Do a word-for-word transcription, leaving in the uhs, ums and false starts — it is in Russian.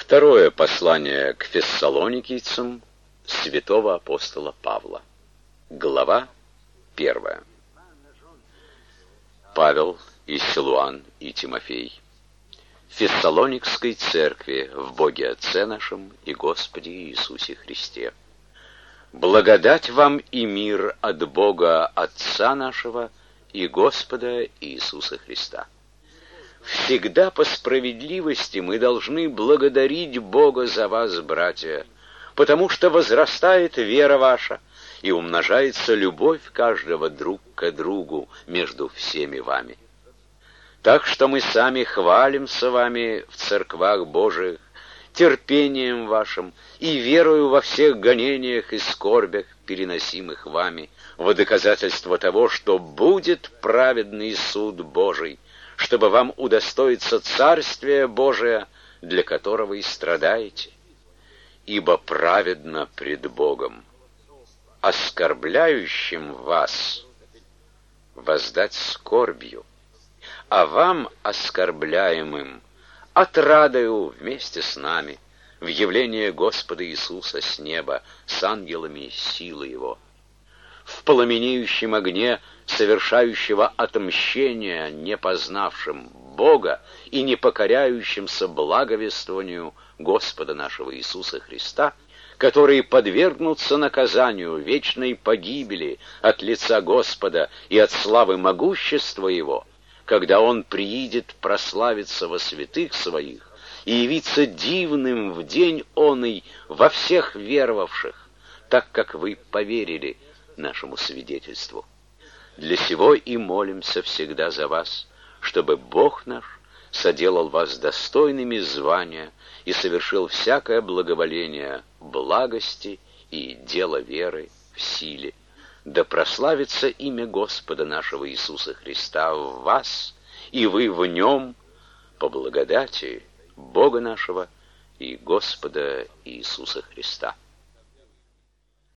Второе послание к фессалоникийцам святого апостола Павла. Глава первая. Павел и Силуан и Тимофей. Фессалоникской церкви в Боге Отце нашем и Господе Иисусе Христе. Благодать вам и мир от Бога Отца нашего и Господа Иисуса Христа. Всегда по справедливости мы должны благодарить Бога за вас, братья, потому что возрастает вера ваша и умножается любовь каждого друг к другу между всеми вами. Так что мы сами хвалимся вами в церквах Божиих, терпением вашим и верою во всех гонениях и скорбях, переносимых вами, во доказательство того, что будет праведный суд Божий, чтобы вам удостоиться Царствия Божия, для которого и страдаете. Ибо праведно пред Богом оскорбляющим вас воздать скорбью, а вам, оскорбляемым, отрадою вместе с нами в явление Господа Иисуса с неба с ангелами силы Его, в пламенеющем огне совершающего отмщения не познавшим Бога и не покоряющимся благовествованию Господа нашего Иисуса Христа, которые подвергнутся наказанию вечной погибели от лица Господа и от славы могущества Его, когда Он приидет прославиться во святых Своих и явиться дивным в день оный во всех веровавших, так как вы поверили нашему свидетельству. Для сего и молимся всегда за вас, чтобы Бог наш соделал вас достойными звания и совершил всякое благоволение благости и дело веры в силе. Да прославится имя Господа нашего Иисуса Христа в вас, и вы в Нем, по благодати Бога нашего и Господа Иисуса Христа.